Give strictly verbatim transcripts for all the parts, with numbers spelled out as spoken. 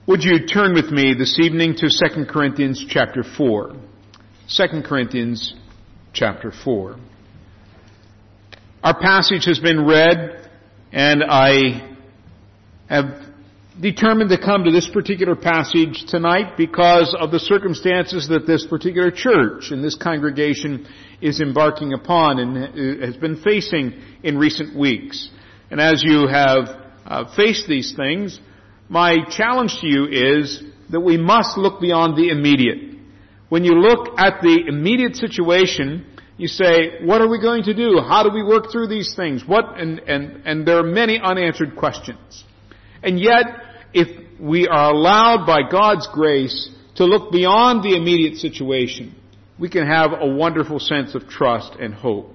Would you turn with me this evening to Second Corinthians chapter four? Second Corinthians chapter four. Our passage has been read, and I have determined to come to this particular passage tonight because of the circumstances that this particular church and this congregation is embarking upon and has been facing in recent weeks. And as you have uh, faced these things, my challenge to you is that we must look beyond the immediate. When you look at the immediate situation, you say, what are we going to do? How do we work through these things? What, and, and, and there are many unanswered questions. And yet, if we are allowed by God's grace to look beyond the immediate situation, we can have a wonderful sense of trust and hope.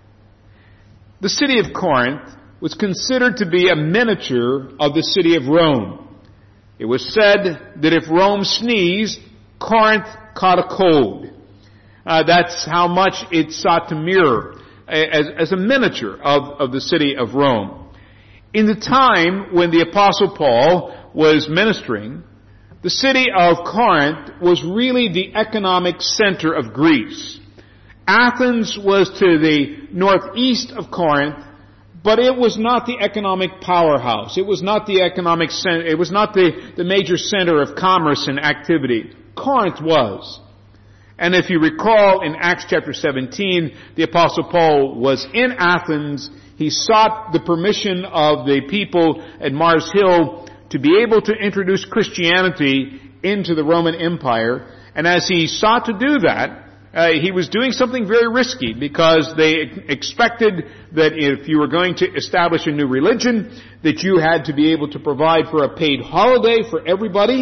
The city of Corinth was considered to be a miniature of the city of Rome. It was said that if Rome sneezed, Corinth caught a cold. Uh, that's how much it sought to mirror as, as a miniature of, of the city of Rome. In the time when the Apostle Paul was ministering, the city of Corinth was really the economic center of Greece. Athens was to the northeast of Corinth, but it was not the economic powerhouse. It was not the economic center. It was not the, the major center of commerce and activity. Corinth was. And if you recall in Acts chapter seventeen, the Apostle Paul was in Athens. He sought the permission of the people at Mars Hill to be able to introduce Christianity into the Roman Empire. And as he sought to do that, Uh, he was doing something very risky because they expected that if you were going to establish a new religion, that you had to be able to provide for a paid holiday for everybody.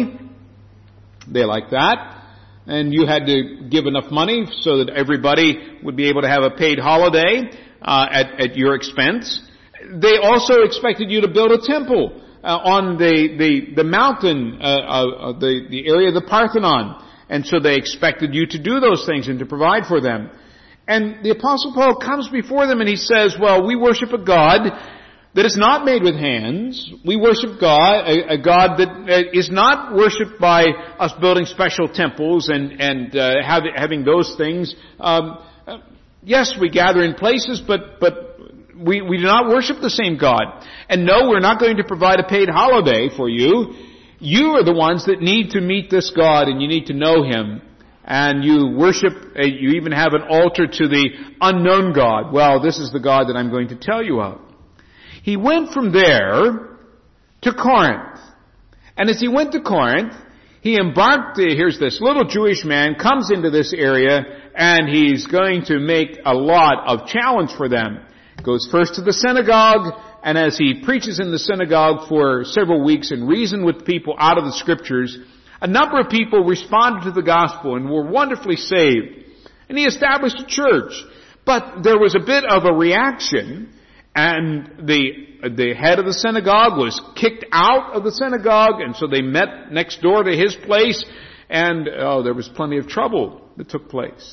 They liked that. And you had to give enough money so that everybody would be able to have a paid holiday uh, at, at your expense. They also expected you to build a temple uh, on the, the, the mountain, uh, uh, the, the area of the Parthenon. And so they expected you to do those things and to provide for them. And the Apostle Paul comes before them and he says, well, we worship a God that is not made with hands. We worship God, a, a God that is not worshipped by us building special temples and, and uh, have, having those things. Um, uh, yes, we gather in places, but, but we, we do not worship the same God. And no, we're not going to provide a paid holiday for you. You are the ones that need to meet this God, and you need to know Him. And you worship, uh, you even have an altar to the unknown God. Well, this is the God that I'm going to tell you of. He went from there to Corinth. And as he went to Corinth, he embarked, uh, here's this little Jewish man, comes into this area, and he's going to make a lot of challenge for them. Goes first to the synagogue, and as he preaches in the synagogue for several weeks and reasoned with people out of the Scriptures, a number of people responded to the gospel and were wonderfully saved. And he established a church. But there was a bit of a reaction, and the the head of the synagogue was kicked out of the synagogue, and so they met next door to his place, and oh, there was plenty of trouble that took place.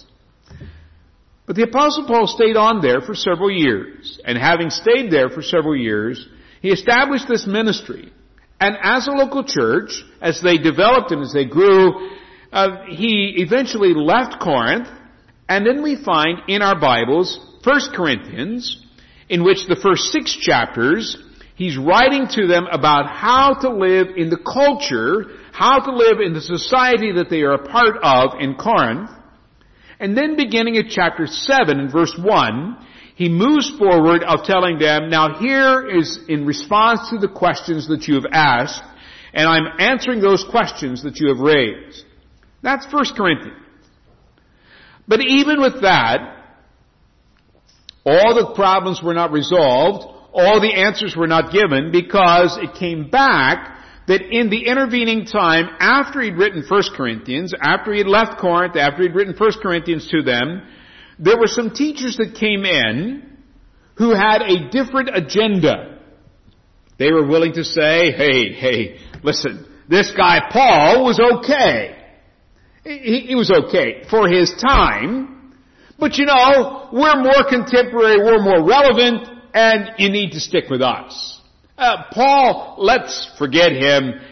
But the Apostle Paul stayed on there for several years. And having stayed there for several years, he established this ministry. And as a local church, as they developed and as they grew, uh, he eventually left Corinth. And then we find in our Bibles, First Corinthians, in which the first six chapters, he's writing to them about how to live in the culture, how to live in the society that they are a part of in Corinth. And then beginning at chapter seven and verse one, he moves forward of telling them, now here is in response to the questions that you have asked, and I'm answering those questions that you have raised. That's First Corinthians. But even with that, all the problems were not resolved, all the answers were not given, because it came back that in the intervening time, after he'd written First Corinthians, after he'd left Corinth, after he'd written First Corinthians to them, there were some teachers that came in who had a different agenda. They were willing to say, hey, hey, listen, this guy Paul was okay. He, he was okay for his time, but you know, we're more contemporary, we're more relevant, and you need to stick with us. Uh, Paul, let's forget him.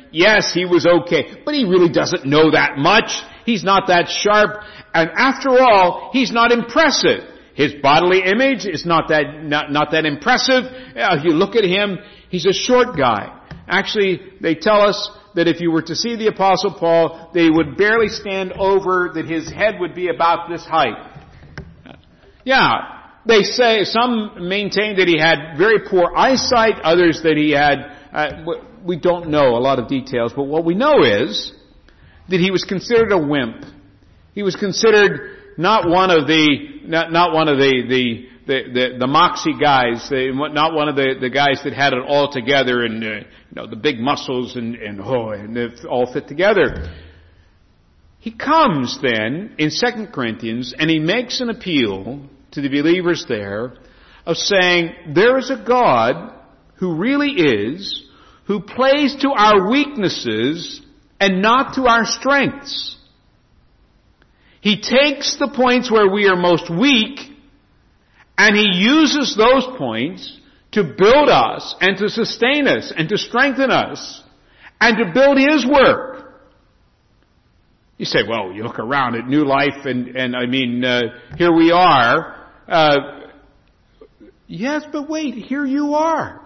yes, he was okay, but he really doesn't know that much. He's not that sharp. And after all, he's not impressive. His bodily image is not that, not, not that impressive. If you look at him, he's a short guy. Actually, they tell us that if you were to see the Apostle Paul, they would barely stand over, that his head would be about this height. Yeah, they say, some maintain that he had very poor eyesight, others that he had, uh, we don't know a lot of details, but what we know is that he was considered a wimp. He was considered not one of the, not, not one of the, the, the, the, the moxie guys, the, not one of the, the guys that had it all together and, uh, you know, the big muscles and, and, oh, and it all fit together. He comes then in Second Corinthians and he makes an appeal to the believers there of saying, there is a God who really is, who plays to our weaknesses and not to our strengths. He takes the points where we are most weak and he uses those points to build us and to sustain us and to strengthen us and to build his work. You say, well, you look around at New Life and, and I mean, uh, here we are. Uh, yes, but wait, here you are.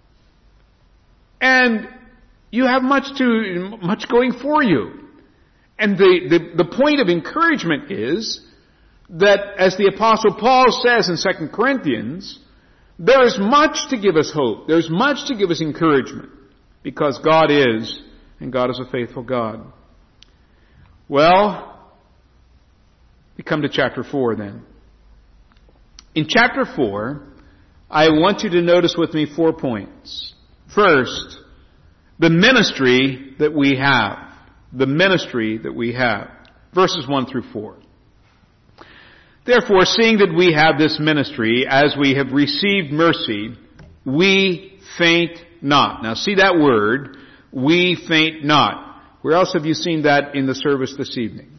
And you have much to, much going for you. And the, the, the point of encouragement is that, as the Apostle Paul says in Second Corinthians, there is much to give us hope. There's much to give us encouragement. Because God is, and God is a faithful God. Well, we come to chapter four then. In chapter four, I want you to notice with me four points. First, the ministry that we have. The ministry that we have. Verses one through four. Therefore, seeing that we have this ministry, as we have received mercy, we faint not. Now see that word, we faint not. Where else have you seen that in the service this evening?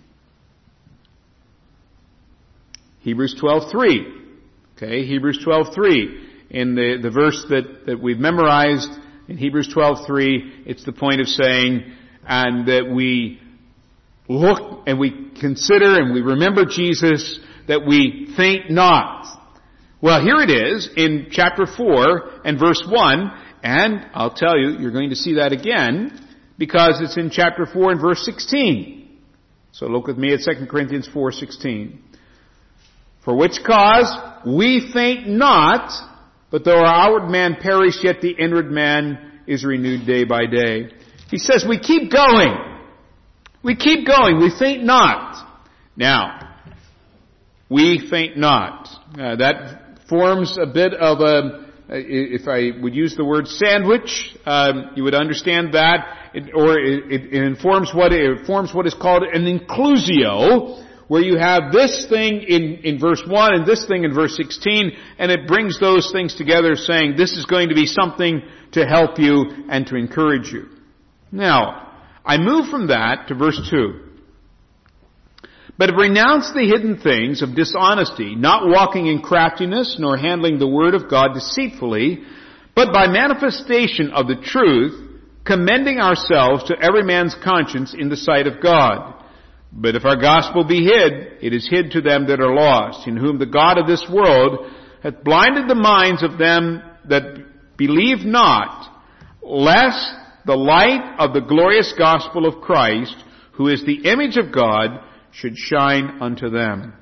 Hebrews twelve three. Okay, Hebrews twelve three. In the, the verse that, that we've memorized, in Hebrews twelve three, it's the point of saying, and that we look and we consider and we remember Jesus, that we faint not. Well, here it is in chapter four and verse one, and I'll tell you, you're going to see that again, because it's in chapter four and verse sixteen. So look with me at Second Corinthians four sixteen. For which cause we faint not, but though our outward man perish, yet the inward man is renewed day by day. He says we keep going. We keep going. We faint not. Now, we faint not. Uh, that forms a bit of a, if I would use the word sandwich, um, you would understand that, it, or it, it informs what it forms what is called an inclusio, where you have this thing in, in verse one and this thing in verse sixteen, and it brings those things together saying this is going to be something to help you and to encourage you. Now, I move from that to verse two. But renounce the hidden things of dishonesty, not walking in craftiness, nor handling the word of God deceitfully, but by manifestation of the truth, commending ourselves to every man's conscience in the sight of God. But if our gospel be hid, it is hid to them that are lost, in whom the God of this world hath blinded the minds of them that believe not, lest the light of the glorious gospel of Christ, who is the image of God, should shine unto them.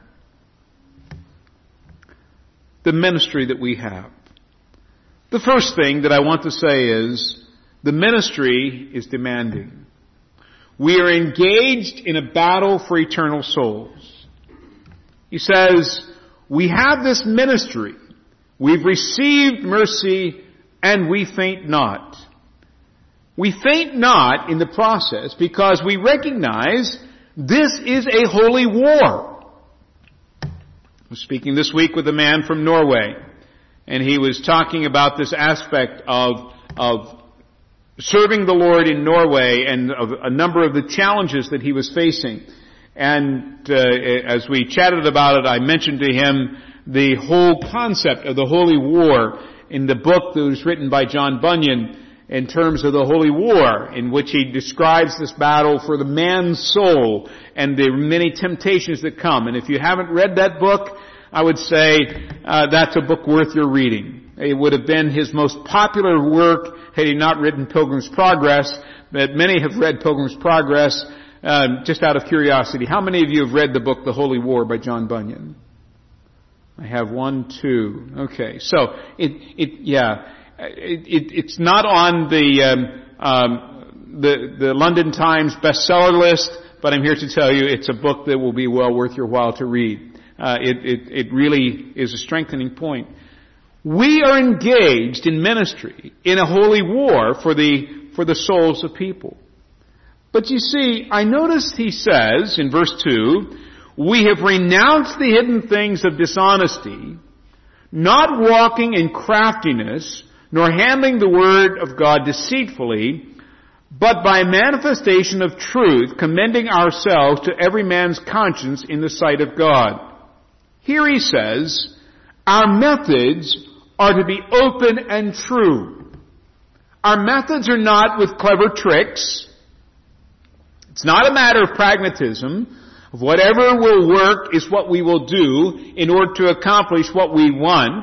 The ministry that we have. The first thing that I want to say is, the ministry is demanding. We are engaged in a battle for eternal souls. He says, we have this ministry. We've received mercy and we faint not. We faint not in the process because we recognize this is a holy war. I was speaking this week with a man from Norway, and he was talking about this aspect of, of serving the Lord in Norway and of a number of the challenges that he was facing. And uh, as we chatted about it, I mentioned to him the whole concept of the holy war in the book that was written by John Bunyan. in terms of the Holy War, in which he describes this battle for the man's soul and the many temptations that come. And if you haven't read that book, I would say uh, that's a book worth your reading. It would have been his most popular work had he not written Pilgrim's Progress, but many have read Pilgrim's Progress uh, just out of curiosity. How many of you have read the book The Holy War by John Bunyan? I have one, two. Okay, so it, it, yeah, it, it, it's not on the um, um, the the London Times bestseller list, but I'm here to tell you it's a book that will be well worth your while to read. Uh, it, it it really is a strengthening point. We are engaged in ministry in a holy war for the for the souls of people. But you see, I noticed he says in verse two, we have renounced the hidden things of dishonesty, not walking in craftiness, nor handling the word of God deceitfully, but by manifestation of truth, commending ourselves to every man's conscience in the sight of God. Here he says, our methods are to be open and true. Our methods are not with clever tricks. It's not a matter of pragmatism. Whatever will work is what we will do in order to accomplish what we want.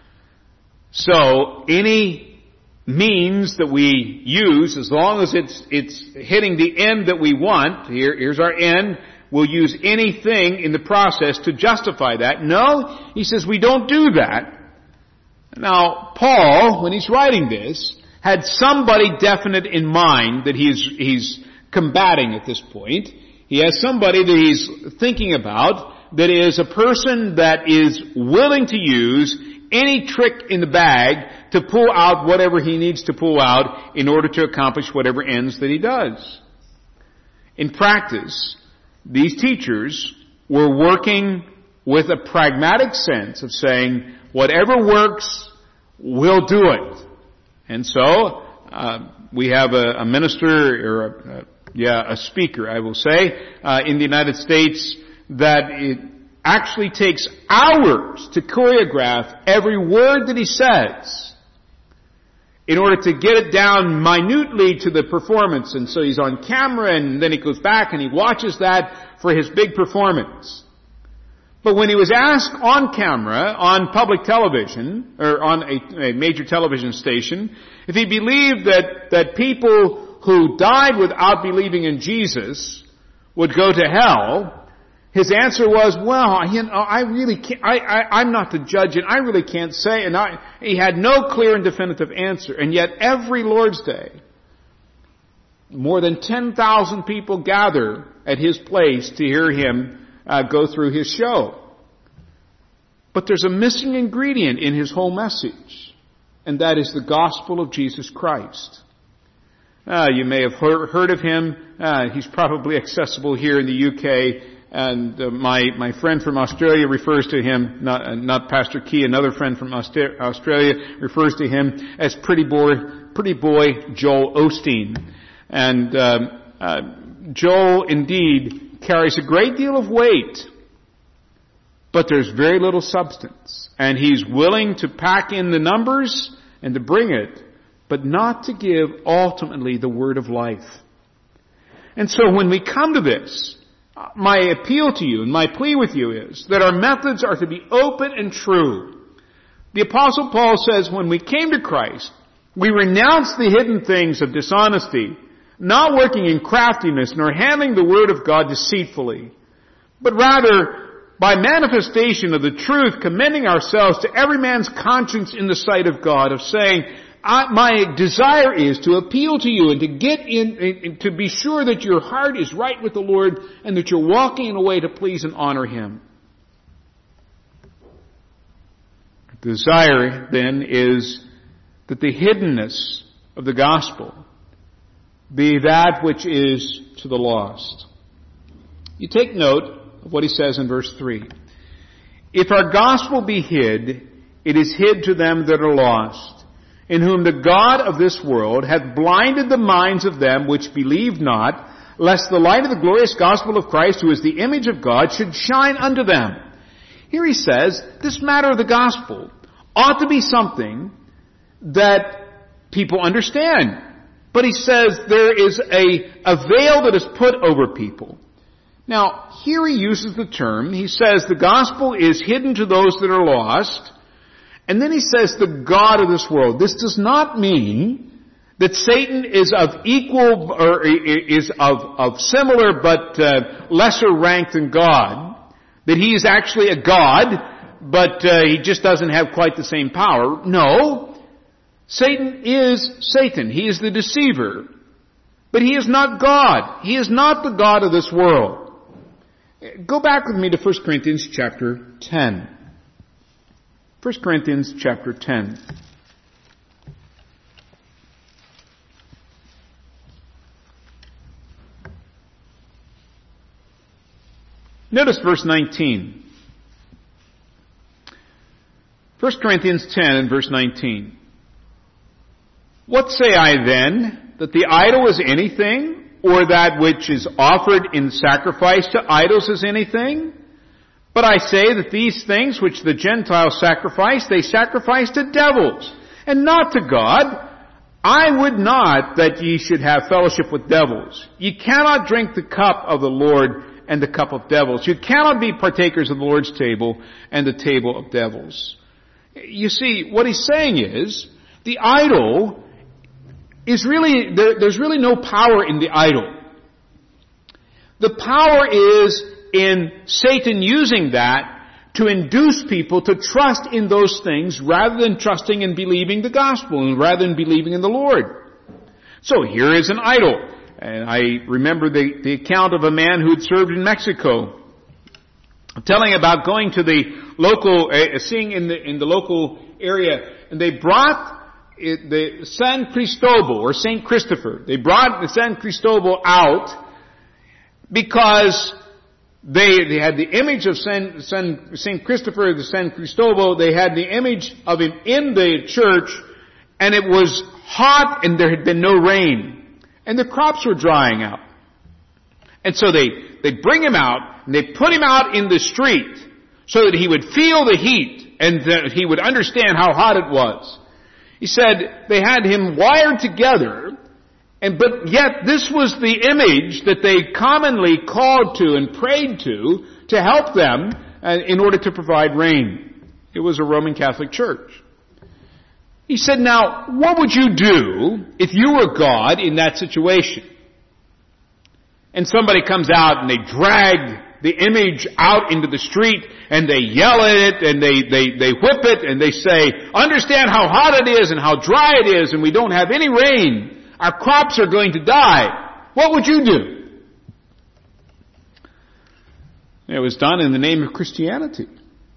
So any means that we use, as long as it's it's hitting the end that we want, here, here's our end, we'll use anything in the process to justify that. No, he says we don't do that. Now, Paul, when he's writing this, had somebody definite in mind that he's he's combating at this point. He has somebody that he's thinking about that is a person that is willing to use any trick in the bag to pull out whatever he needs to pull out in order to accomplish whatever ends that he does. In practice, these teachers were working with a pragmatic sense of saying, whatever works, we'll do it. And so, uh, we have a, a minister or a, a Yeah, a speaker, I will say, uh, in the United States that it actually takes hours to choreograph every word that he says in order to get it down minutely to the performance. And so he's on camera and then he goes back and he watches that for his big performance. But when he was asked on camera, on public television, or on a, a major television station, if he believed that, that people who died without believing in Jesus would go to hell, his answer was, well, you know, I really can't, I, I, I'm not the judge and I really can't say, and I, he had no clear and definitive answer. And yet every Lord's Day, more than ten thousand people gather at his place to hear him uh, go through his show. But there's a missing ingredient in his whole message, and that is the gospel of Jesus Christ. Uh, you may have heard, heard of him. Uh, he's probably accessible here in the U K. And uh, my my friend from Australia refers to him, not uh, not Pastor Key, another friend from Auster- Australia refers to him as Pretty Boy, Pretty Boy Joel Osteen. And um, uh, Joel indeed carries a great deal of weight, but there's very little substance. And he's willing to pack in the numbers and to bring it, but not to give ultimately the word of life. And so when we come to this, my appeal to you and my plea with you is that our methods are to be open and true. The Apostle Paul says when we came to Christ, we renounced the hidden things of dishonesty, not working in craftiness nor handling the word of God deceitfully, but rather by manifestation of the truth, commending ourselves to every man's conscience in the sight of God, of saying, I, my desire is to appeal to you and to get in, in, to be sure that your heart is right with the Lord and that you're walking in a way to please and honor Him. The desire, then, is that the hiddenness of the gospel be that which is to the lost. You take note of what he says in verse three. If our gospel be hid, it is hid to them that are lost, in whom the God of this world hath blinded the minds of them which believe not, lest the light of the glorious gospel of Christ, who is the image of God, should shine unto them. Here he says, this matter of the gospel ought to be something that people understand. But he says there is a, a veil that is put over people. Now, here he uses the term, he says the gospel is hidden to those that are lost, and then he says the God of this world. This does not mean that Satan is of equal, or is of, of similar but uh, lesser rank than God, that he is actually a God, but uh, he just doesn't have quite the same power. No, Satan is Satan. He is the deceiver. But he is not God. He is not the God of this world. Go back with me to First Corinthians chapter ten. First Corinthians chapter ten. Notice verse nineteen. First Corinthians ten and verse nineteen. What say I then? That the idol is anything? Or that which is offered in sacrifice to idols is anything? But I say that these things which the Gentiles sacrifice, they sacrifice to devils, and not to God. I would not that ye should have fellowship with devils. Ye cannot drink the cup of the Lord and the cup of devils. You cannot be partakers of the Lord's table and the table of devils. You see, what he's saying is, the idol is really, there, there's really no power in the idol. The power is in Satan using that to induce people to trust in those things rather than trusting and believing the gospel and rather than believing in the Lord. So here is an idol. And I remember the, the account of a man who had served in Mexico, telling about going to the local, uh, seeing in the, in the local area, and they brought it, the San Cristobal, or Saint Christopher. They brought the San Cristobal out because they, they had the image of San, San, Saint Christopher, the San Cristobal, they had the image of him in the church, and it was hot and there had been no rain. And the crops were drying out. And so they, they bring him out, and they put him out in the street so that he would feel the heat and that he would understand how hot it was. He said they had him wired together, and but yet this was the image that they commonly called to and prayed to to help them uh, in order to provide rain. It was a Roman Catholic church. He said, now, what would you do if you were God in that situation? And somebody comes out and they drag the image out into the street and they yell at it and they, they, they whip it and they say, understand how hot it is and how dry it is and we don't have any rain. Our crops are going to die. What would you do? It was done in the name of Christianity.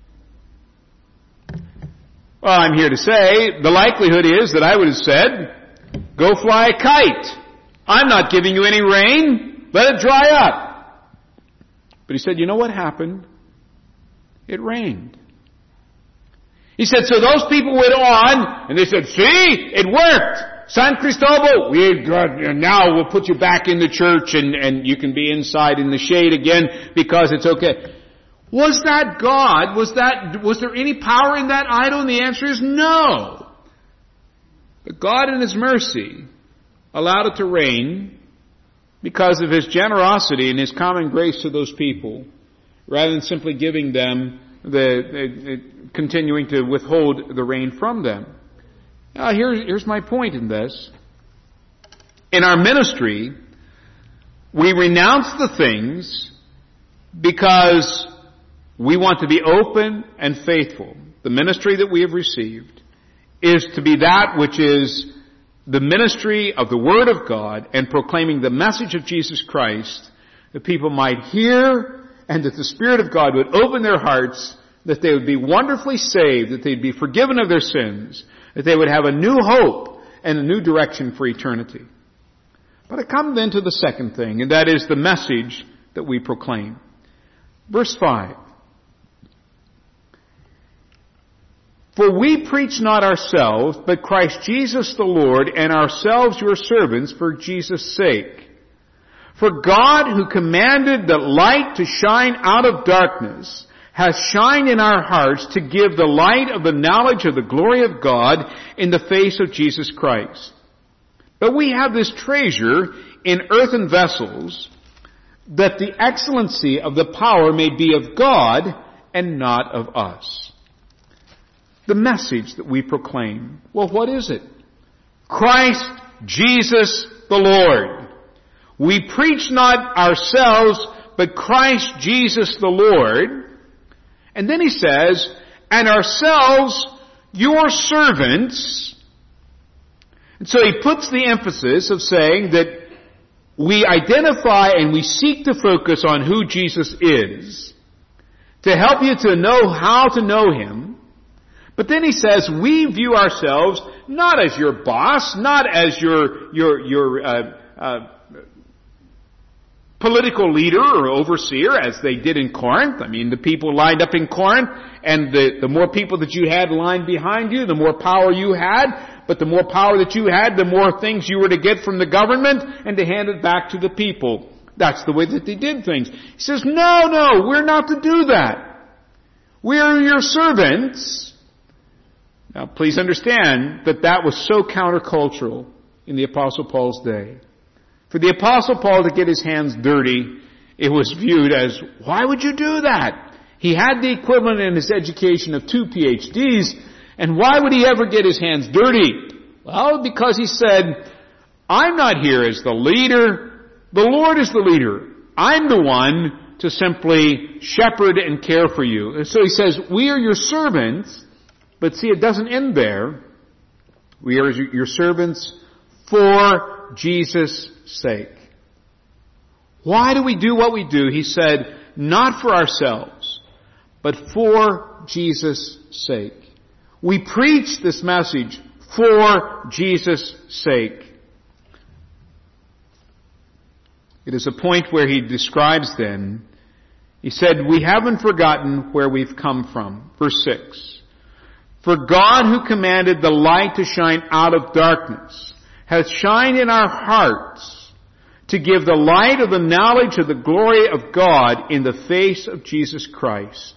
Well, I'm here to say the likelihood is that I would have said, go fly a kite. I'm not giving you any rain. Let it dry up. But he said, you know what happened? It rained. He said, so those people went on and they said, see, it worked. San Cristobal, we got, now we'll put you back in the church and, and you can be inside in the shade again because it's okay. Was that God? Was that, was there any power in that idol? And the answer is no. But God in His mercy allowed it to rain because of His generosity and His common grace to those people, rather than simply giving them the, the continuing to withhold the rain from them. Now here's, here's my point in this. In our ministry, we renounce the things because we want to be open and faithful. The ministry that we have received is to be that which is the ministry of the Word of God and proclaiming the message of Jesus Christ, that people might hear and that the Spirit of God would open their hearts, that they would be wonderfully saved, that they'd be forgiven of their sins, that they would have a new hope and a new direction for eternity. But I come then to the second thing, and that is the message that we proclaim. Verse five. For we preach not ourselves, but Christ Jesus the Lord, and ourselves your servants for Jesus' sake. For God, who commanded the light to shine out of darkness, hath shined in our hearts to give the light of the knowledge of the glory of God in the face of Jesus Christ. But we have this treasure in earthen vessels, that the excellency of the power may be of God and not of us. The message that we proclaim, well, what is it? Christ Jesus the Lord. We preach not ourselves, but Christ Jesus the Lord. And then he says, and ourselves your servants. And so he puts the emphasis of saying that we identify and we seek to focus on who Jesus is, to help you to know how to know Him. But then he says, we view ourselves not as your boss, not as your, your, your, uh, uh, political leader or overseer, as they did in Corinth. I mean, the people lined up in Corinth, and the, the more people that you had lined behind you, the more power you had. But the more power that you had, the more things you were to get from the government and to hand it back to the people. That's the way that they did things. He says, no, no, we're not to do that. We are your servants. Now, please understand that that was so countercultural in the Apostle Paul's day. For the Apostle Paul to get his hands dirty, it was viewed as, why would you do that? He had the equivalent in his education of two P H Ds, and why would he ever get his hands dirty? Well, because he said, I'm not here as the leader. The Lord is the leader. I'm the one to simply shepherd and care for you. And so he says, we are your servants. But see, it doesn't end there. We are your servants for Jesus' sake. Why do we do what we do? He said, not for ourselves, but for Jesus' sake. We preach this message for Jesus' sake. It is a point where he describes then, he said, we haven't forgotten where we've come from. Verse six. For God who commanded the light to shine out of darkness hath shined in our hearts to give the light of the knowledge of the glory of God in the face of Jesus Christ.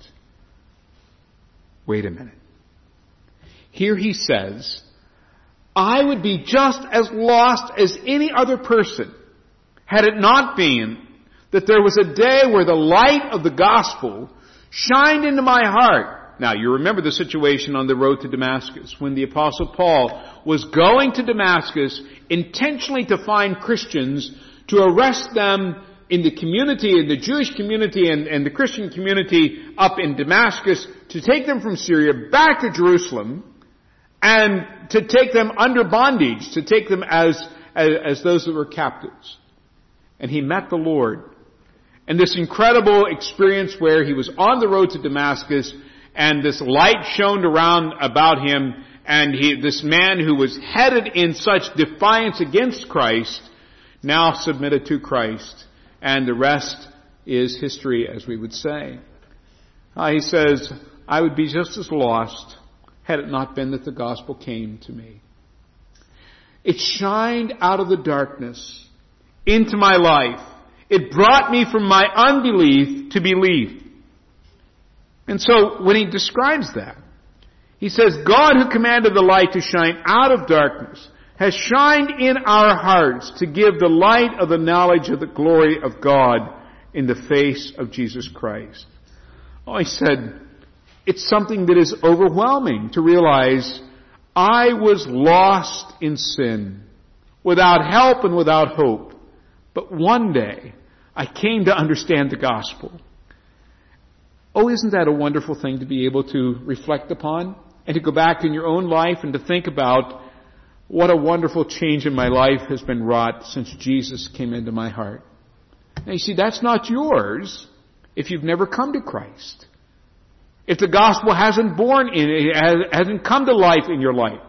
Wait a minute. Here he says, I would be just as lost as any other person had it not been that there was a day where the light of the gospel shined into my heart. Now, you remember the situation on the road to Damascus when the Apostle Paul was going to Damascus intentionally to find Christians, to arrest them in the community, in the Jewish community and, and the Christian community up in Damascus, to take them from Syria back to Jerusalem, and to take them under bondage, to take them as, as, as those that were captives. And he met the Lord. And this incredible experience where he was on the road to Damascus, and this light shone around about him, and he, this man who was headed in such defiance against Christ, now submitted to Christ. And the rest is history, as we would say. Uh, he says, I would be just as lost had it not been that the gospel came to me. It shined out of the darkness into my life. It brought me from my unbelief to belief. And so when he describes that, he says, God who commanded the light to shine out of darkness has shined in our hearts to give the light of the knowledge of the glory of God in the face of Jesus Christ. Oh, he said, it's something that is overwhelming to realize I was lost in sin, without help and without hope. But one day, I came to understand the gospel. Oh, isn't that a wonderful thing to be able to reflect upon? And to go back in your own life and to think about what a wonderful change in my life has been wrought since Jesus came into my heart. Now you see, that's not yours if you've never come to Christ. If the gospel hasn't born in it, hasn't come to life in your life.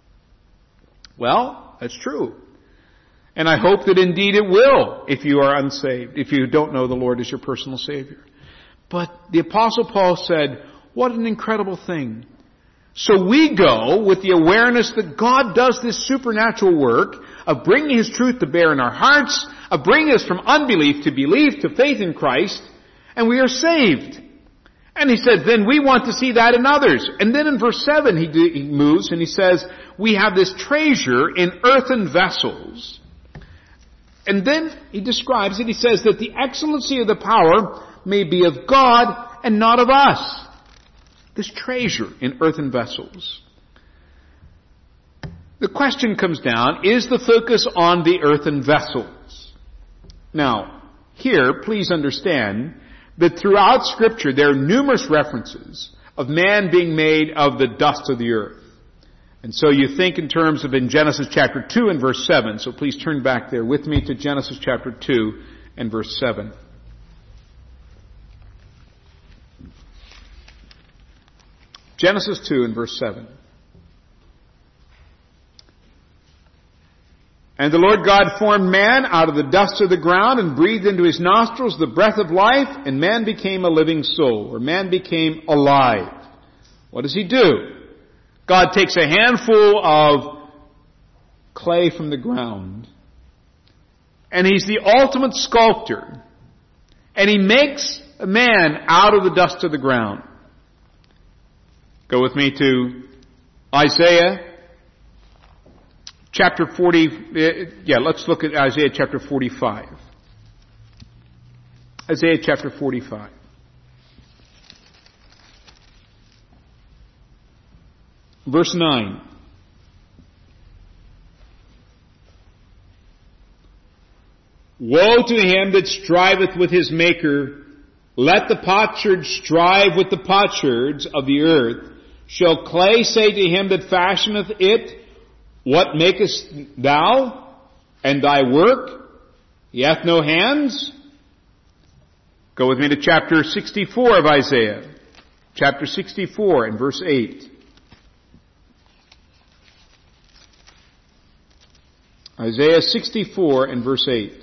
Well, that's true. And I hope that indeed it will if you are unsaved, if you don't know the Lord as your personal Savior. But the Apostle Paul said, what an incredible thing. So we go with the awareness that God does this supernatural work of bringing His truth to bear in our hearts, of bringing us from unbelief to belief, to faith in Christ, and we are saved. And he said, then we want to see that in others. And then in verse seven he, do, he moves and he says, we have this treasure in earthen vessels. And then he describes it. He says that the excellency of the power may be of God and not of us. This treasure in earthen vessels. The question comes down, is the focus on the earthen vessels? Now, here, please understand that throughout Scripture there are numerous references of man being made of the dust of the earth. And so you think in terms of in Genesis chapter two and verse seven. So please turn back there with me to Genesis chapter two and verse seven. Genesis two and verse seven. And the Lord God formed man out of the dust of the ground and breathed into his nostrils the breath of life, and man became a living soul, or man became alive. What does he do? God takes a handful of clay from the ground, and he's the ultimate sculptor, and he makes a man out of the dust of the ground. Go with me to Isaiah chapter forty. Yeah, let's look at Isaiah chapter forty-five. Isaiah chapter forty-five. Verse nine. Woe to him that striveth with his Maker. Let the potsherds strive with the potsherds of the earth. Shall clay say to him that fashioneth it, what makest thou? And thy work? He hath no hands? Go with me to chapter sixty-four of Isaiah. Chapter sixty-four and verse eight. Isaiah sixty-four and verse eight.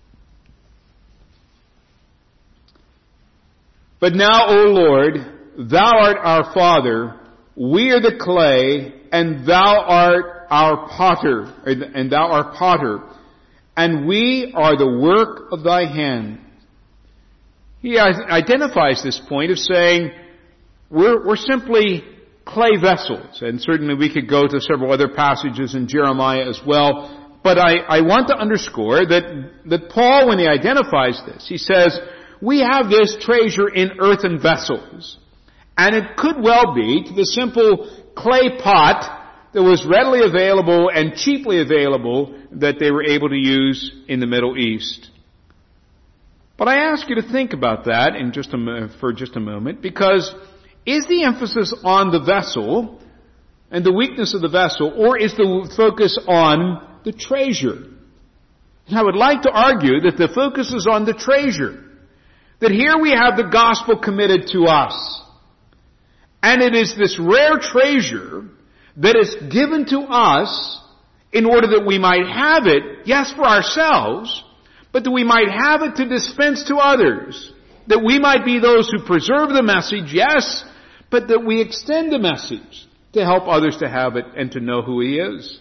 But now, O Lord, thou art our Father, we are the clay, and thou art our potter, and thou art potter, and we are the work of thy hand. He identifies this point of saying, we're, we're simply clay vessels, and certainly we could go to several other passages in Jeremiah as well, but I, I want to underscore that, that Paul, when he identifies this, he says, we have this treasure in earthen vessels. And it could well be to the simple clay pot that was readily available and cheaply available that they were able to use in the Middle East. But I ask you to think about that in just a, for just a moment, because is the emphasis on the vessel and the weakness of the vessel, or is the focus on the treasure? And I would like to argue that the focus is on the treasure. That here we have the gospel committed to us. And it is this rare treasure that is given to us in order that we might have it, yes, for ourselves, but that we might have it to dispense to others. That we might be those who preserve the message, yes, but that we extend the message to help others to have it and to know who He is.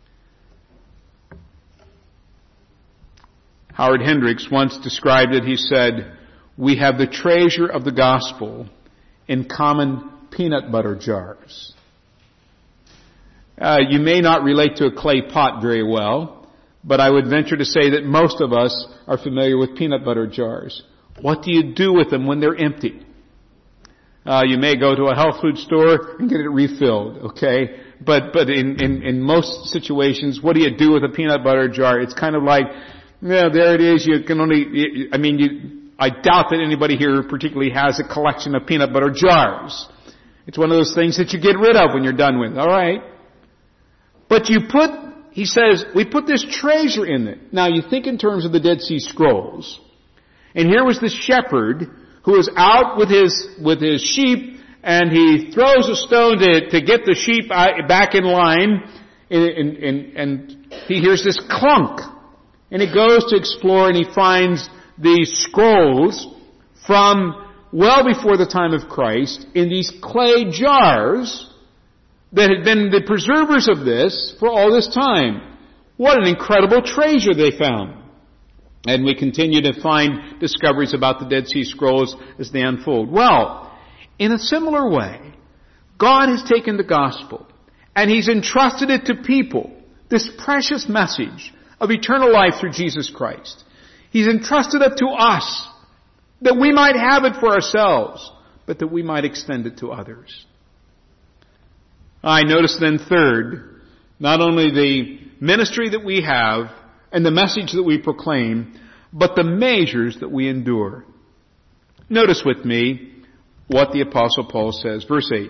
Howard Hendricks once described it. He said, we have the treasure of the gospel in common peanut butter jars. Uh, you may not relate to a clay pot very well, but I would venture to say that most of us are familiar with peanut butter jars. What do you do with them when they're empty? Uh, you may go to a health food store and get it refilled, okay? But, but in, in, in most situations, what do you do with a peanut butter jar? It's kind of like, yeah, there it is. You can only, I mean, you, I doubt that anybody here particularly has a collection of peanut butter jars. It's one of those things that you get rid of when you're done with. All right. But you put, he says, we put this treasure in it. Now you think in terms of the Dead Sea Scrolls. And here was this shepherd who was out with his, with his sheep, and he throws a stone to, to get the sheep back in line, and, and, and, and he hears this clunk. And he goes to explore and he finds these scrolls from well before the time of Christ in these clay jars that had been the preservers of this for all this time. What an incredible treasure they found. And we continue to find discoveries about the Dead Sea Scrolls as they unfold. Well, In a similar way, God has taken the gospel and He's entrusted it to people, this precious message of eternal life through Jesus Christ. He's entrusted it to us that we might have it for ourselves, but that we might extend it to others. I notice then third, not only the ministry that we have and the message that we proclaim, but the measures that we endure. Notice with me what the Apostle Paul says. Verse eight.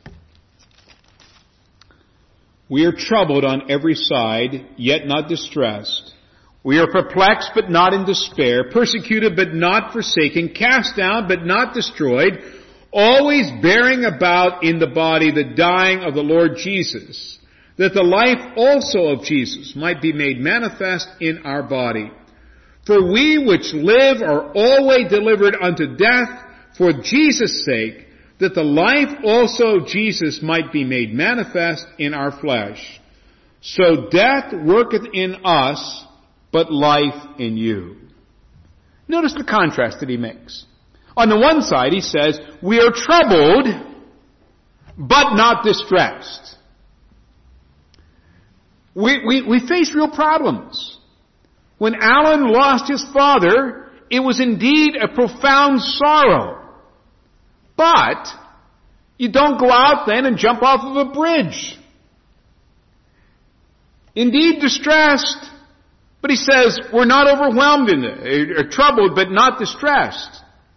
We are troubled on every side, yet not distressed. We are perplexed, but not in despair. Persecuted, but not forsaken. Cast down, but not destroyed. Always bearing about in the body the dying of the Lord Jesus, that the life also of Jesus might be made manifest in our body. For we which live are always delivered unto death for Jesus' sake, that the life also of Jesus might be made manifest in our flesh. So death worketh in us, but life in you. Notice the contrast that he makes. On the one side, he says, we are troubled, but not distressed. We, we, we face real problems. When Alan lost his father, it was indeed a profound sorrow. But you don't go out then and jump off of a bridge. Indeed distressed, but he says we're not overwhelmed in it, or troubled, but not distressed.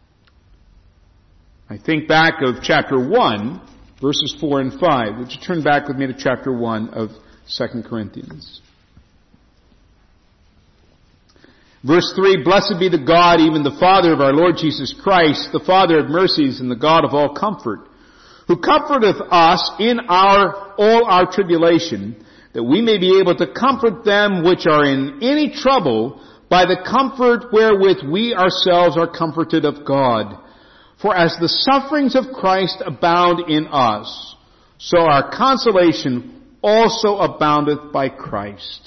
I think back of chapter one, verses four and five. Would you turn back with me to chapter one of Second Corinthians? Verse three, Blessed be the God, even the Father of our Lord Jesus Christ, the Father of mercies and the God of all comfort, who comforteth us in our all our tribulation, that we may be able to comfort them which are in any trouble by the comfort wherewith we ourselves are comforted of God. For as the sufferings of Christ abound in us, so our consolation also aboundeth by Christ.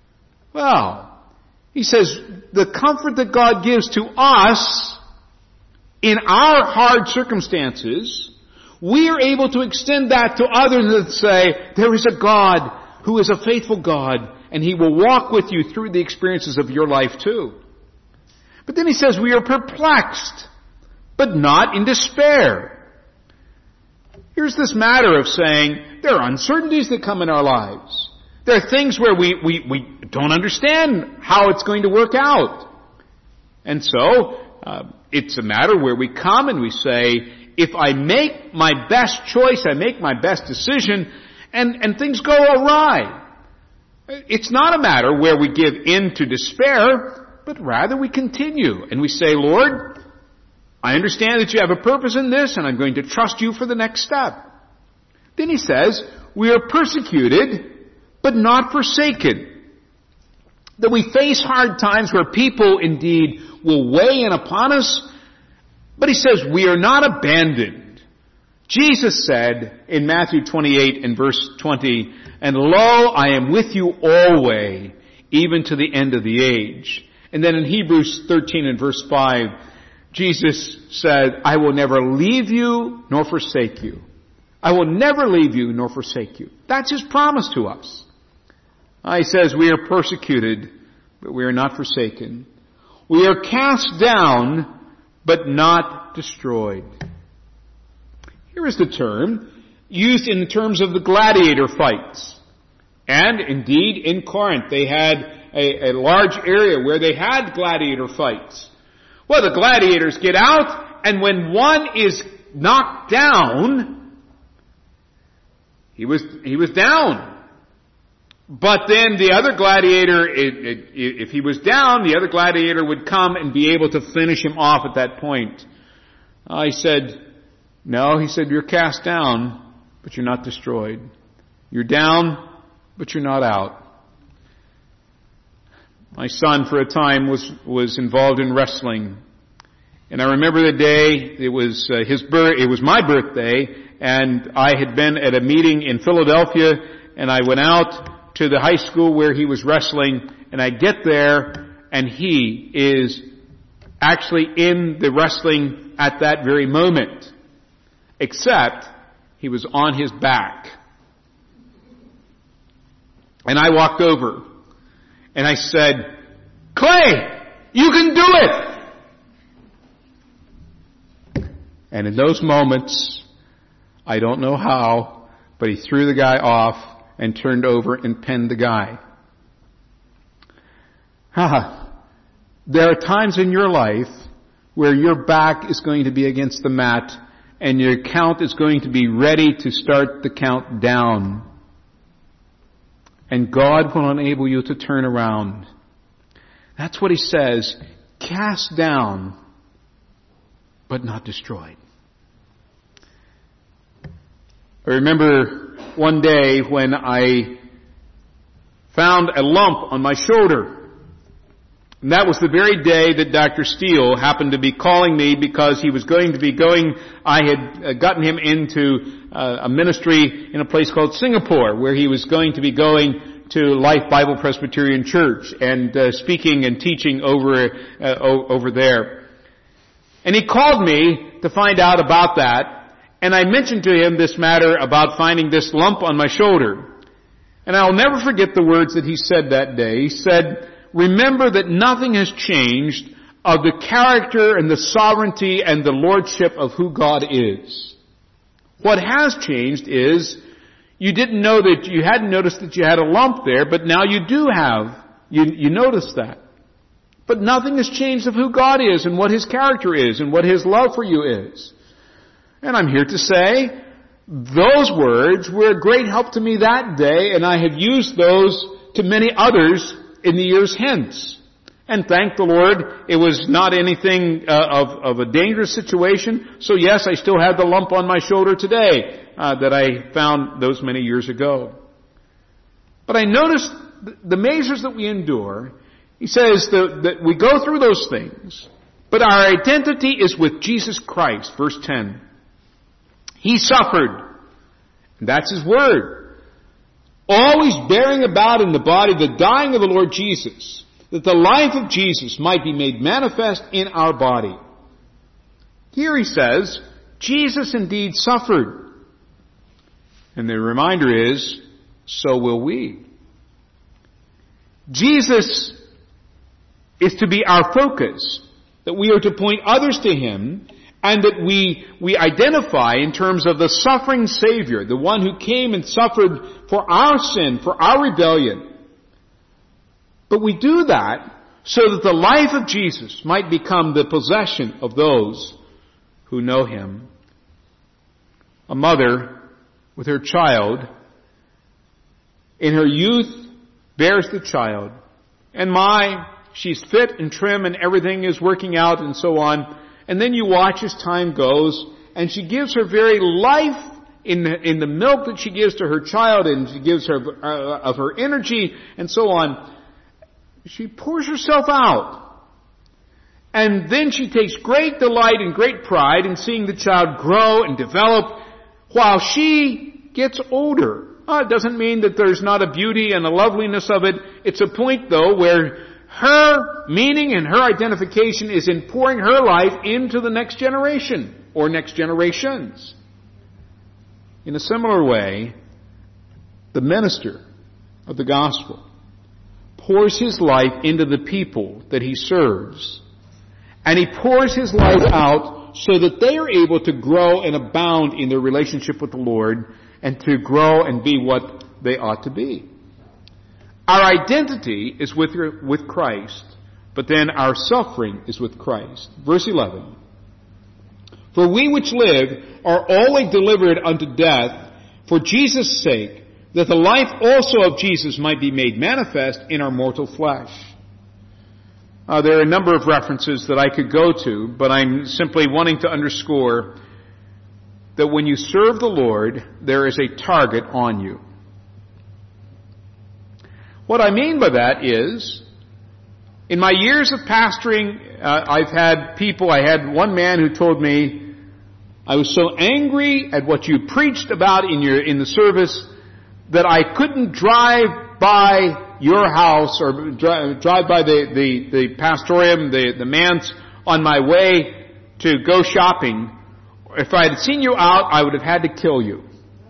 Well, he says the comfort that God gives to us in our hard circumstances, we are able to extend that to others and say, there is a God who is a faithful God, and He will walk with you through the experiences of your life too. But then he says we are perplexed, but not in despair. Here's this matter of saying there are uncertainties that come in our lives. There are things where we, we, we don't understand how it's going to work out. And so, uh, it's a matter where we come and we say, if I make my best choice, I make my best decision, and, and things go awry. It's not a matter where we give in to despair, but rather we continue and we say, Lord, I understand that you have a purpose in this, and I'm going to trust you for the next step. Then he says, we are persecuted, but not forsaken. That we face hard times where people indeed will weigh in upon us, but he says we are not abandoned. Jesus said in Matthew twenty-eight and verse twenty, and lo, I am with you always, even to the end of the age. And then in Hebrews thirteen and verse five, Jesus said, I will never leave you nor forsake you. I will never leave you nor forsake you. That's His promise to us. He says we are persecuted, but we are not forsaken. We are cast down, but not destroyed. Here is the term used in terms of the gladiator fights. And indeed, in Corinth, they had a, a large area where they had gladiator fights. Well, the gladiators get out, and when one is knocked down, he was, he was down. But then the other gladiator, it, it, if he was down, the other gladiator would come and be able to finish him off at that point. Uh, he said, no, he said, you're cast down, but you're not destroyed. You're down, but you're not out. My son, for a time, was was involved in wrestling, and I remember the day it was uh, his birth. It was my birthday, and I had been at a meeting in Philadelphia, and I went out to the high school where he was wrestling, and I get there, and he is actually in the wrestling at that very moment. except he was on his back. And I walked over and I said, "Clay, you can do it!" And in those moments, I don't know how, but he threw the guy off and turned over and penned the guy. Haha. There are times in your life where your back is going to be against the mat and your count is going to be ready to start the count down. And God will enable you to turn around. That's what he says. Cast down, but not destroyed. I remember one day when I found a lump on my shoulder. And that was the very day that Doctor Steele happened to be calling me because he was going to be going, I had gotten him into uh, a ministry in a place called Singapore, where he was going to be going to Life Bible Presbyterian Church and uh, speaking and teaching over uh, over there. And he called me to find out about that, and I mentioned to him this matter about finding this lump on my shoulder. And I'll never forget the words that he said that day. He said, "Remember that nothing has changed of the character and the sovereignty and the lordship of who God is. What has changed is you didn't know that, you hadn't noticed that you had a lump there, but now you do have. You, you noticed that. But nothing has changed of who God is and what His character is and what His love for you is." And I'm here to say, those words were a great help to me that day, and I have used those to many others in the years hence. And thank the Lord, it was not anything uh, of, of a dangerous situation. So yes, I still have the lump on my shoulder today uh, that I found those many years ago. But I noticed the measures that we endure. He says that, that we go through those things, but our identity is with Jesus Christ. Verse ten. He suffered. And that's His word. Always bearing about in the body the dying of the Lord Jesus, that the life of Jesus might be made manifest in our body. Here he says, Jesus indeed suffered. And the reminder is, so will we. Jesus is to be our focus, that we are to point others to Him, and that we, we identify in terms of the suffering Savior, the one who came and suffered for our sin, for our rebellion. But we do that so that the life of Jesus might become the possession of those who know Him. A mother with her child, in her youth, bears the child. And my, she's fit and trim and everything is working out and so on. And then you watch as time goes, and she gives her very life in the, in the milk that she gives to her child, and she gives her uh, of her energy and so on. She pours herself out. And then she takes great delight and great pride in seeing the child grow and develop while she gets older. Oh, it doesn't mean that there's not a beauty and a loveliness of it. It's a point, though, where her meaning and her identification is in pouring her life into the next generation or next generations. In a similar way, the minister of the gospel pours his life into the people that he serves. And he pours his life out so that they are able to grow and abound in their relationship with the Lord and to grow and be what they ought to be. Our identity is with, with Christ, but then our suffering is with Christ. Verse eleven. For we which live are always delivered unto death for Jesus' sake, that the life also of Jesus might be made manifest in our mortal flesh. Uh, there are a number of references that I could go to, but I'm simply wanting to underscore that when you serve the Lord, there is a target on you. What I mean by that is, in my years of pastoring, uh, I've had people, I had one man who told me, I was so angry at what you preached about in your in the service that I couldn't drive by your house or drive, drive by the, the, the pastorium, the, the manse on my way to go shopping if I had seen you out, I would have had to kill you.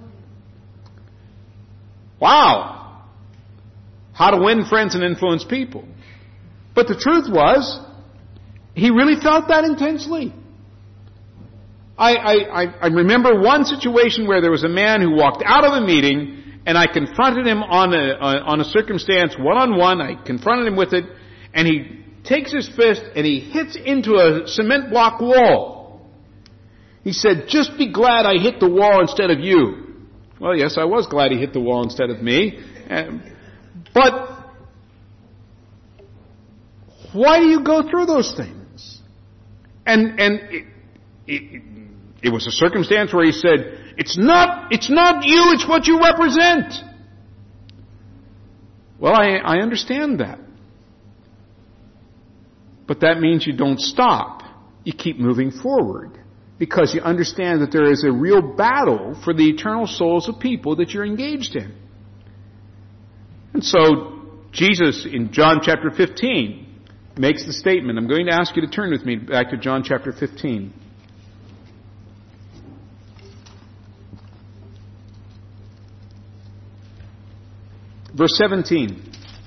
Wow. How to win friends and influence people. But the truth was, he really felt that intensely. I, I, I remember one situation where there was a man who walked out of a meeting, and I confronted him on a, on a circumstance one-on-one. I confronted him with it, and he takes his fist and he hits into a cement block wall. He said, "Just be glad I hit the wall instead of you." Well, yes, I was glad he hit the wall instead of me. Um, but why do you go through those things? And and it, it, it was a circumstance where he said, "It's not it's not you, it's what you represent." Well, I, I understand that. But that means you don't stop. You keep moving forward. Because you understand that there is a real battle for the eternal souls of people that you're engaged in. And so, Jesus in John chapter fifteen makes the statement. I'm going to ask you to turn with me back to John chapter fifteen. Verse seventeen.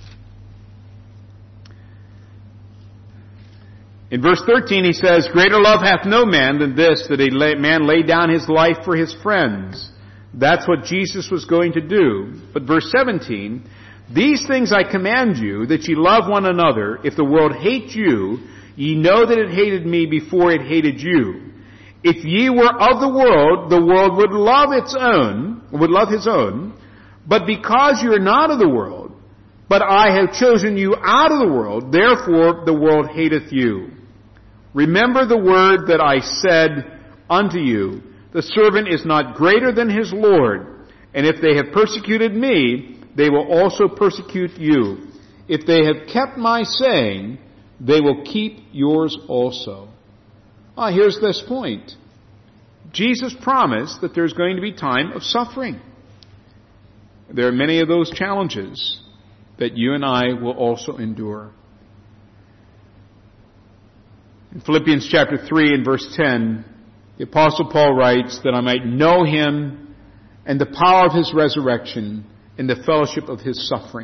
In verse thirteen he says, "Greater love hath no man than this, that a man lay down his life for his friends." That's what Jesus was going to do. But verse seventeen, "These things I command you, that ye love one another. If the world hate you, ye know that it hated me before it hated you. If ye were of the world, the world would love its own, would love his own. But because you are not of the world, but I have chosen you out of the world, therefore the world hateth you. Remember the word that I said unto you, the servant is not greater than his Lord. And if they have persecuted me, they will also persecute you. If they have kept my saying, they will keep yours also." Ah, here's this point. Jesus promised that there's going to be time of suffering. There are many of those challenges that you and I will also endure. In Philippians chapter three and verse ten, the Apostle Paul writes that I might know him and the power of his resurrection and the fellowship of his suffering.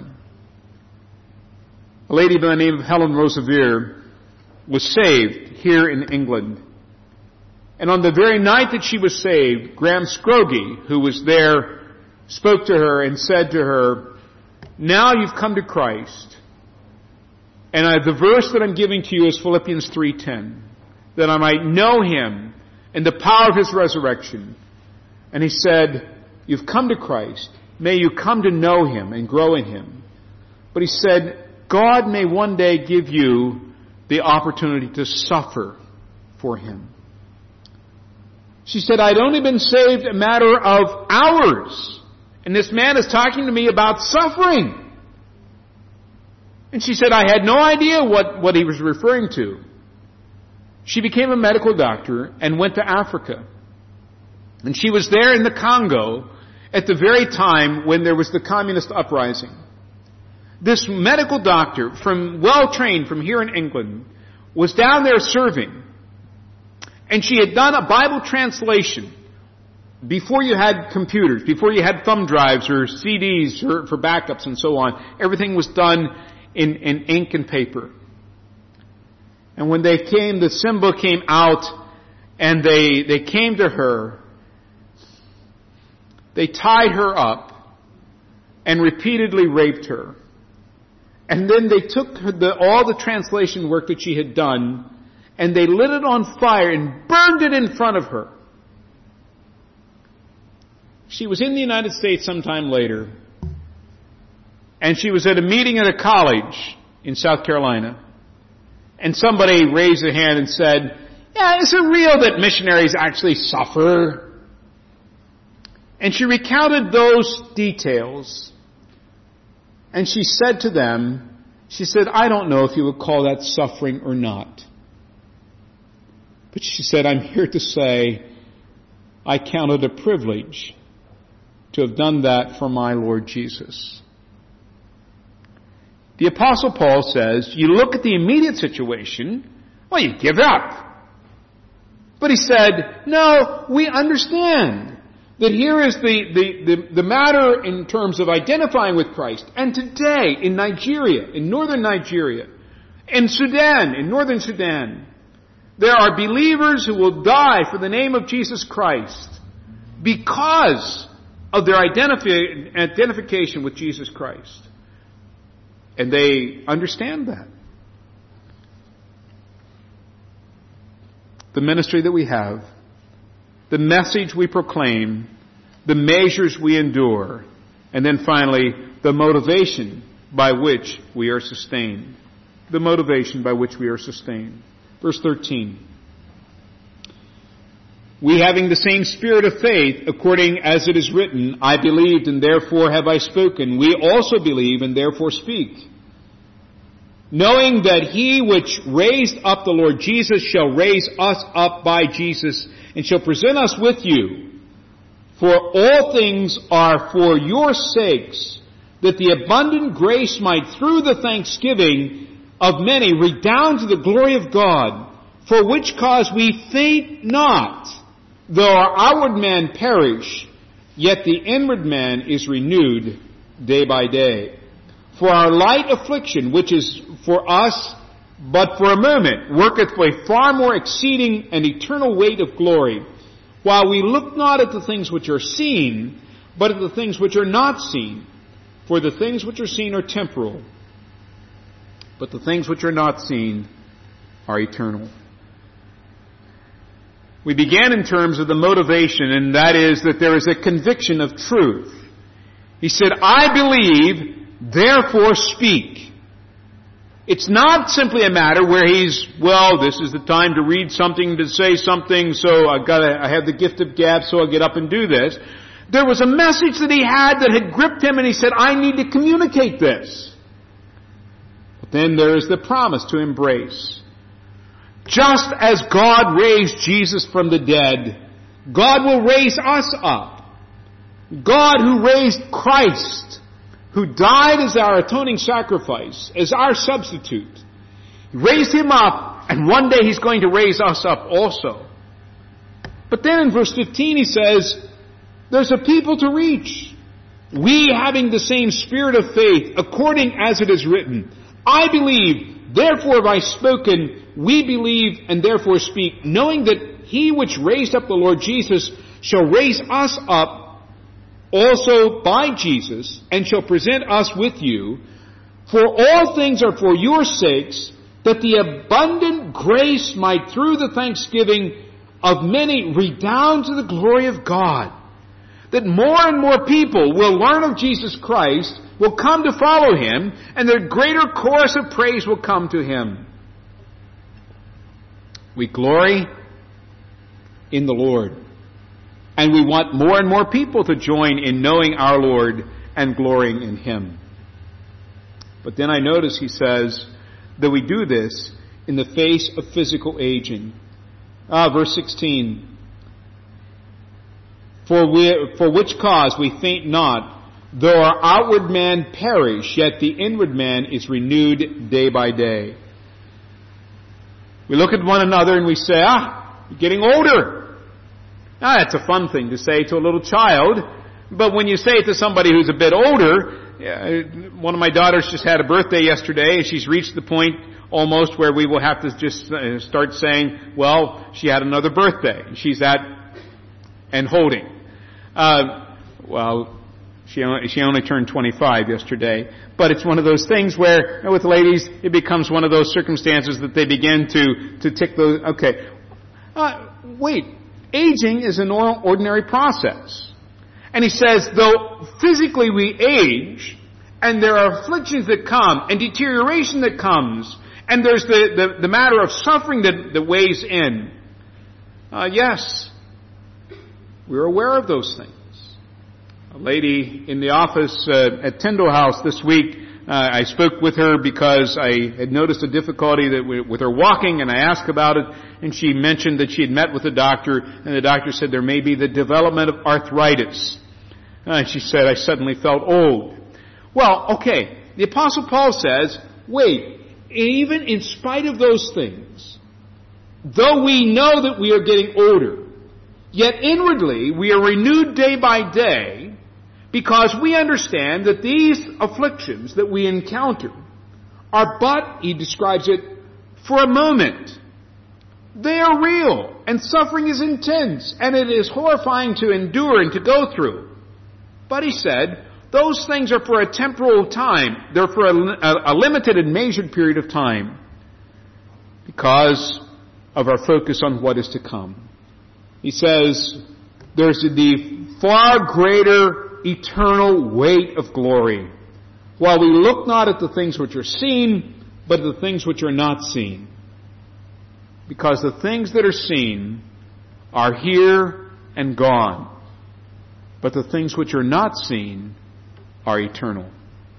A lady by the name of Helen Roseveare was saved here in England. And on the very night that she was saved, Graham Scroggie, who was there, spoke to her and said to her, "Now you've come to Christ. And I, the verse that I'm giving to you is Philippians three ten, that I might know him and the power of his resurrection." And he said, "You've come to Christ. May you come to know him and grow in him." But he said, God may one day give you the opportunity to suffer for him. She said, "I'd only been saved a matter of hours. And this man is talking to me about suffering." And she said, "I had no idea what, what he was referring to." She became a medical doctor and went to Africa. And she was there in the Congo at the very time when there was the communist uprising. This medical doctor, from well-trained from here in England, was down there serving. And she had done a Bible translation before you had computers, before you had thumb drives or C Ds or, for backups and so on. Everything was done in, in ink and paper. And when they came, the symbol came out and they, they came to her. They tied her up and repeatedly raped her. And then they took the, all the translation work that she had done and they lit it on fire and burned it in front of her. She was in the United States sometime later, and she was at a meeting at a college in South Carolina, and somebody raised their hand and said, "Yeah, is it real that missionaries actually suffer?" And she recounted those details, and she said to them, she said, "I don't know if you would call that suffering or not. But she said, I'm here to say I count it a privilege to have done that for my Lord Jesus." The Apostle Paul says, you look at the immediate situation, well, you give up. But he said, no, we understand that here is the, the, the, the matter in terms of identifying with Christ. And today in Nigeria, in northern Nigeria, in Sudan, in northern Sudan, there are believers who will die for the name of Jesus Christ because of their identifi- identification with Jesus Christ. And they understand that. The ministry that we have, the message we proclaim, the measures we endure, and then finally, the motivation by which we are sustained. The motivation by which we are sustained. Verse thirteen. We having the same spirit of faith, according as it is written, I believed and therefore have I spoken. We also believe and therefore speak. Knowing that he which raised up the Lord Jesus shall raise us up by Jesus and shall present us with you. For all things are for your sakes, that the abundant grace might through the thanksgiving of many redound to the glory of God, for which cause we faint not, though our outward man perish, yet the inward man is renewed day by day. For our light affliction, which is for us but for a moment, worketh for a far more exceeding and eternal weight of glory, while we look not at the things which are seen, but at the things which are not seen. For the things which are seen are temporal, but the things which are not seen are eternal. We began in terms of the motivation, and that is that there is a conviction of truth. He said, I believe, therefore speak. It's not simply a matter where he's, well, this is the time to read something, to say something, so I've got to, I have the gift of gab, so I'll get up and do this. There was a message that he had that had gripped him, and he said, I need to communicate this. But then there is the promise to embrace. Just as God raised Jesus from the dead, God will raise us up. God who raised Christ, who died as our atoning sacrifice, as our substitute, raised him up, and one day he's going to raise us up also. But then in verse fifteen he says, there's a people to reach. We having the same spirit of faith, according as it is written, I believe, therefore have I spoken, we believe and therefore speak, knowing that he which raised up the Lord Jesus shall raise us up also by Jesus, and shall present us with you. For all things are for your sakes, that the abundant grace might through the thanksgiving of many redound to the glory of God. That more and more people will learn of Jesus Christ, will come to follow him, and their greater chorus of praise will come to him. We glory in the Lord. And we want more and more people to join in knowing our Lord and glorying in him. But then I notice he says that we do this in the face of physical aging. Ah, verse sixteen. For we, for which cause we faint not, though our outward man perish, yet the inward man is renewed day by day. We look at one another and we say, ah, you're getting older. Now, that's a fun thing to say to a little child, but when you say it to somebody who's a bit older, one of my daughters just had a birthday yesterday, and she's reached the point almost where we will have to just start saying, well, she had another birthday. She's at and holding. Uh, well, she only, she only turned twenty-five yesterday, but it's one of those things where with ladies, it becomes one of those circumstances that they begin to, to tick those, okay, uh, wait. Aging is an ordinary process. And he says, though physically we age, and there are afflictions that come, and deterioration that comes, and there's the, the, the matter of suffering that, that weighs in, uh, yes, we're aware of those things. A lady in the office uh, at Tyndall House this week, uh, I spoke with her because I had noticed a difficulty that w- with her walking, and I asked about it, and she mentioned that she had met with the doctor, and the doctor said there may be the development of arthritis. And she said, I suddenly felt old. Well, okay, the Apostle Paul says, wait, even in spite of those things, though we know that we are getting older, yet inwardly we are renewed day by day, because we understand that these afflictions that we encounter are but, he describes it, for a moment. They are real, and suffering is intense, and it is horrifying to endure and to go through. But he said, those things are for a temporal time. They're for a, a, a limited and measured period of time, because of our focus on what is to come. He says, there's the far greater eternal weight of glory, while we look not at the things which are seen, but at the things which are not seen. Because the things that are seen are here and gone, but the things which are not seen are eternal.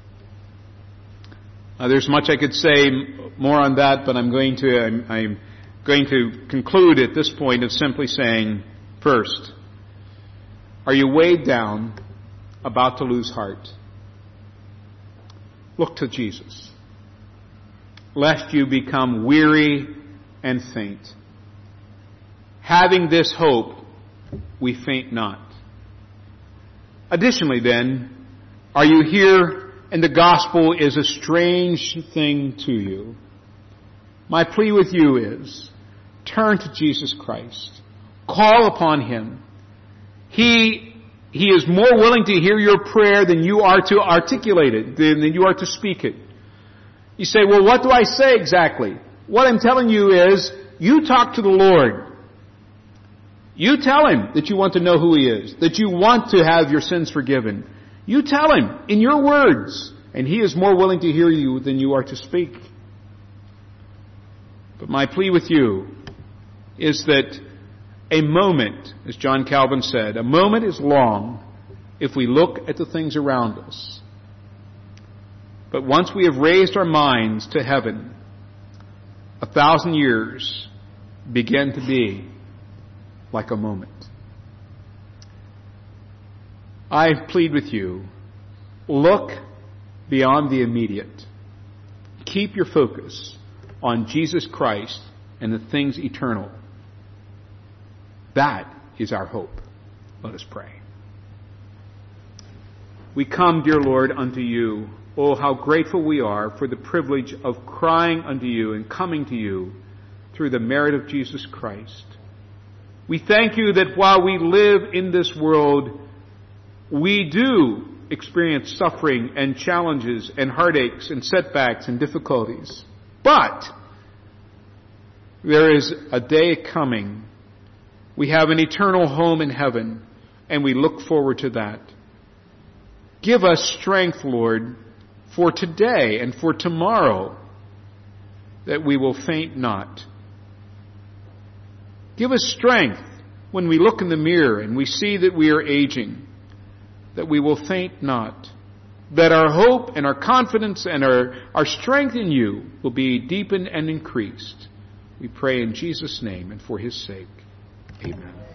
Now, there's much I could say more on that, but I'm going to I'm, I'm going to conclude at this point of simply saying, first, are you weighed down, about to lose heart? Look to Jesus, lest you become weary and faint. Having this hope, we faint not. Additionally then, are you here and the gospel is a strange thing to you? My plea with you is, turn to Jesus Christ. Call upon Him. He, He is more willing to hear your prayer than you are to articulate it, than, than you are to speak it. You say, well, what do I say exactly? What I'm telling you is, you talk to the Lord. You tell Him that you want to know who He is, that you want to have your sins forgiven. You tell Him in your words, and He is more willing to hear you than you are to speak. But my plea with you is that a moment, as John Calvin said, a moment is long if we look at the things around us. But once we have raised our minds to heaven, a thousand years begin to be like a moment. I plead with you, look beyond the immediate. Keep your focus on Jesus Christ and the things eternal. That is our hope. Let us pray. We come, dear Lord, unto you. Oh, how grateful we are for the privilege of crying unto you and coming to you through the merit of Jesus Christ. We thank you that while we live in this world, we do experience suffering and challenges and heartaches and setbacks and difficulties. But there is a day coming. We have an eternal home in heaven, and we look forward to that. Give us strength, Lord, for today and for tomorrow, that we will faint not. Give us strength when we look in the mirror and we see that we are aging, that we will faint not, that our hope and our confidence and our, our strength in you will be deepened and increased. We pray in Jesus' name and for His sake. Amen.